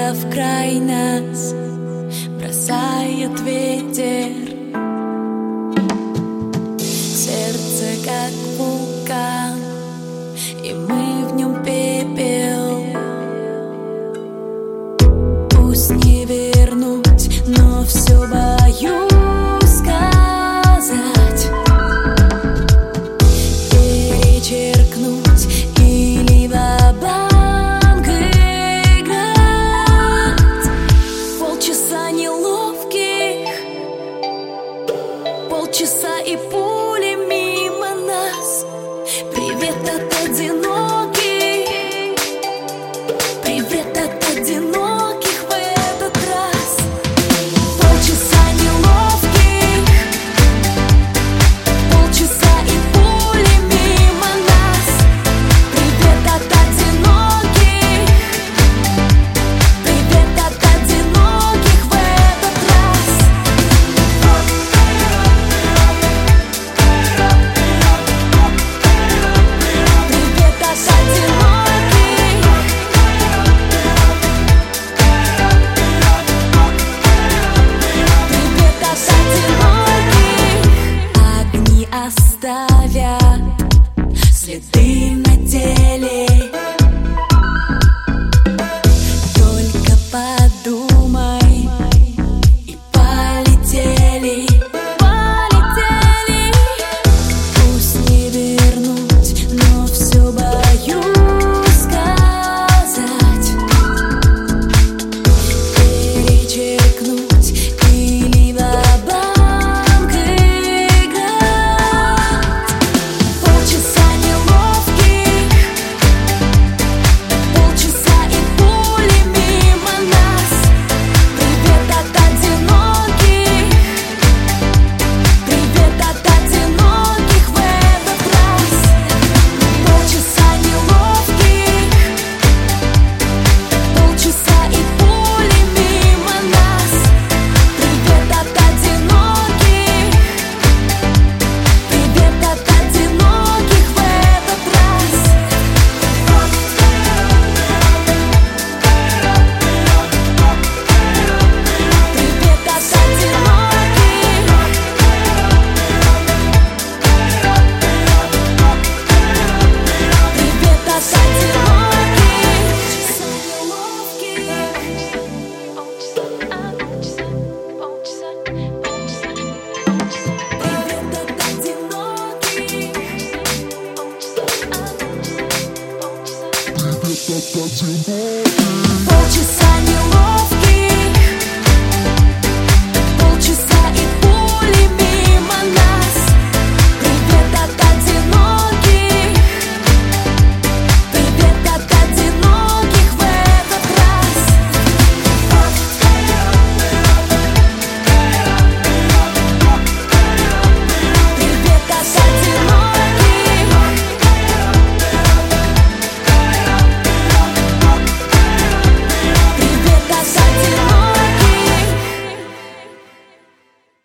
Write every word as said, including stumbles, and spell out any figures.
куда в край нас бросает ветер. Сердце как вулкан, и мы в нем пепел. Пусть не вернуть, но все боюсь сказать, перечеркнуть или ва-банк играть. Полчаса неловких, полчаса и пули мимо нас. Привет от одиноких, привет от одиноких в этот раз. Полчаса неловких, полчаса и пули мимо нас. Привет от одиноких, привет от одиноких в этот раз. Привет от одиноких, привет от одиноких. Огни оставят следы на теле. Только подумай, и полетели, полетели. Пусть не вернуть, но все боюсь сказать, перечеркнуть или ва-банк играть. Полчаса неловких, полчаса и пули мимо нас. Привет от одиноких, привет от одиноких в этот раз. Полчаса неловких, полчаса и пули мимо нас. Привет от одиноких, привет от одиноких в этот раз. Привет от одиноких.